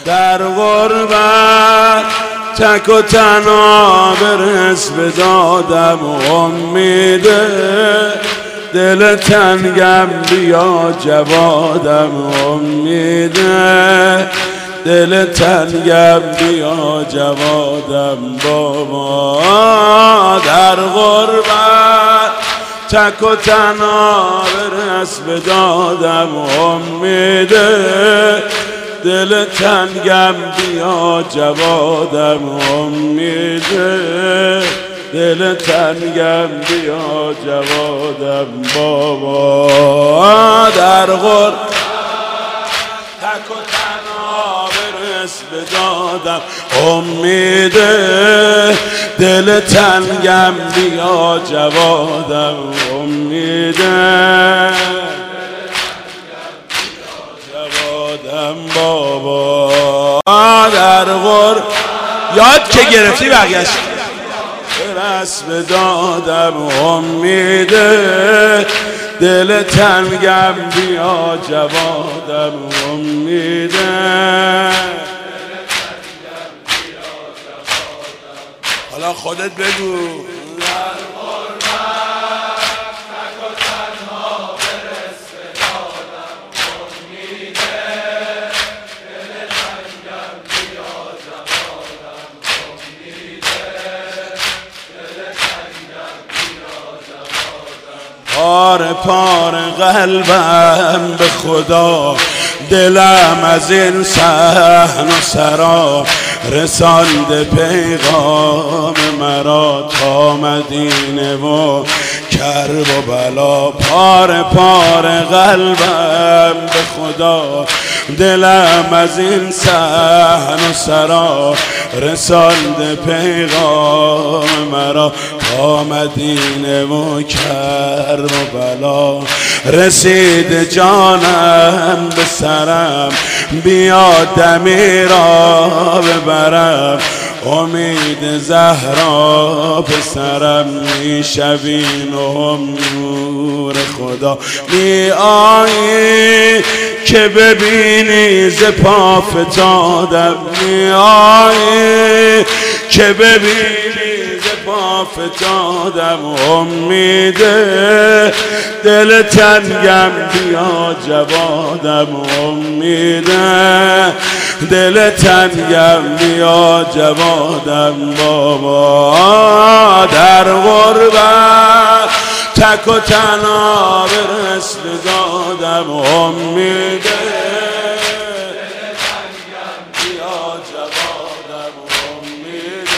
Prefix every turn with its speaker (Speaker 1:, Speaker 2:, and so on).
Speaker 1: در غربت تک و تنها برس به دادم امیده دل تنگم بیا جوادم امیده دل تنگم بیا جوادم بابا در غربت تک و تنها برس به دادم امیده دل تنگم بیا جوادم امیده دل تنگم بیا جوادم بابا در غربت تک و تنها برس به دادم امیده دل تنگم بیا جوادم امیده جوادم بابا در غربت یاد که گرفتی برگشت برس به دادم امیده دل تنگم بیا جوادم امیده حالا خودت بگو پاره پاره قلبم به خدا دلم از این صحن و سرا رسانده پیغام مرا تا مدینه و کرب و بلا پاره پاره قلبم به خدا دلم از این صحن و سرا رسانده پیغام مرا تا مدینه و کرب و بلا رسید جانم به سرم بیا دمی را ببرم امید زهرا پسرم میشوین و نور خدا می آیی که ببینی ز پا فتادم می آیی که ببینی ز پا فتادم امیده دل تنگم بیا جوادم امیده دل تنگم بیا جوادم بابا در غربت تک و تنها برس به دادم امیده دل تنگم بیا جوادم امیده